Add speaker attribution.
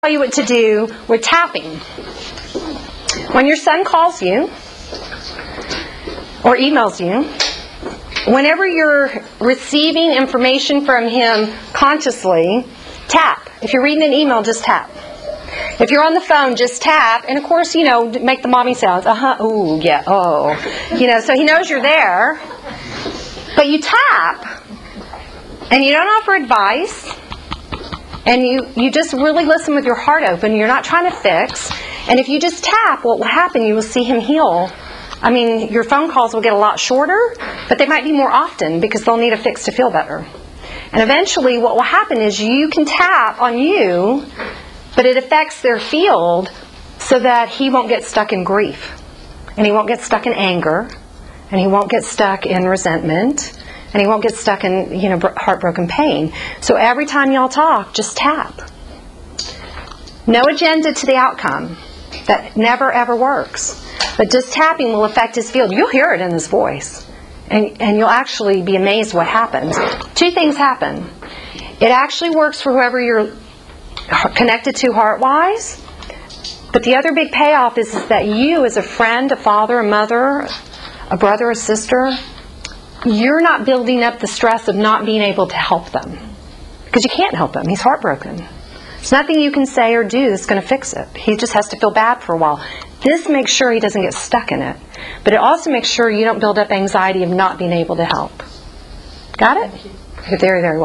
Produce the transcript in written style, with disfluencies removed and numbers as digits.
Speaker 1: tell you what to do with tapping. When your son calls you or emails you, whenever you're receiving information from him consciously, tap. If you're reading an email, just tap. If you're on the phone, just tap. And of course, make the mommy sounds. Ooh, yeah, oh. So he knows you're there. But you tap. And you don't offer advice. And you just really listen with your heart open. You're not trying to fix. And if you just tap, what will happen, you will see him heal. Your phone calls will get a lot shorter, but they might be more often because they'll need a fix to feel better. And eventually what will happen is you can tap on you, but it affects their field so that he won't get stuck in grief. And he won't get stuck in anger. And he won't get stuck in resentment. And he won't get stuck in, heartbroken pain. So every time y'all talk, just tap. No agenda to the outcome. That never, ever works. But just tapping will affect his field. You'll hear it in his voice. And you'll actually be amazed what happens. Two things happen. It actually works for whoever you're connected to heart-wise. But the other big payoff is that you, as a friend, a father, a mother, a brother, a sister, you're not building up the stress of not being able to help them. Because you can't help him. He's heartbroken. There's nothing you can say or do that's going to fix it. He just has to feel bad for a while. This makes sure he doesn't get stuck in it. But it also makes sure you don't build up anxiety of not being able to help. Got it? You're very, very welcome.